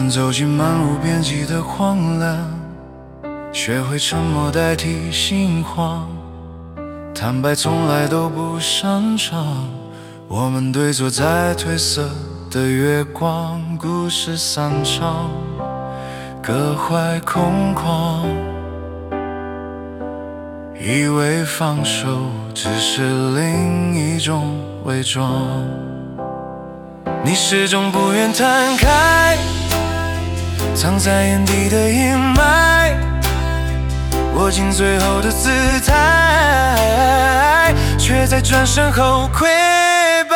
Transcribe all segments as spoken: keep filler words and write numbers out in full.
们走进漫无边际的荒凉，学会沉默代替心慌，坦白从来都不擅长。我们对坐在褪色的月光，故事散场，各怀空旷，以为放手只是另一种伪装。你始终不愿摊开藏在眼底的阴霾，握紧最后的姿态，却在转身后溃败。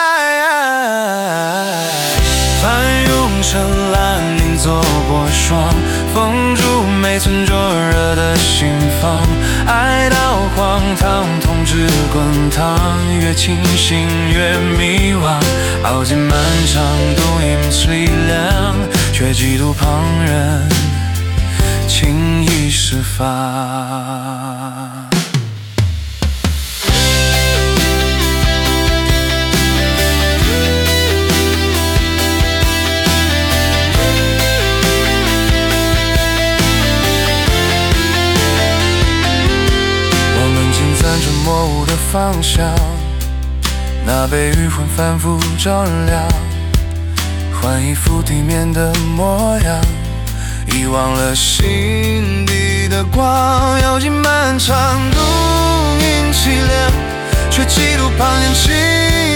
翻涌成蓝银做过霜，封住每寸灼热的心房。爱到荒唐，痛至滚烫，越清醒越迷惘。熬尽漫长度因此力量，却嫉妒旁人轻易释放。模糊的方向，那被余晖反复照亮，换一副体面的模样，遗忘了心底的光。咬紧漫长度因凄凉，却嫉妒旁人轻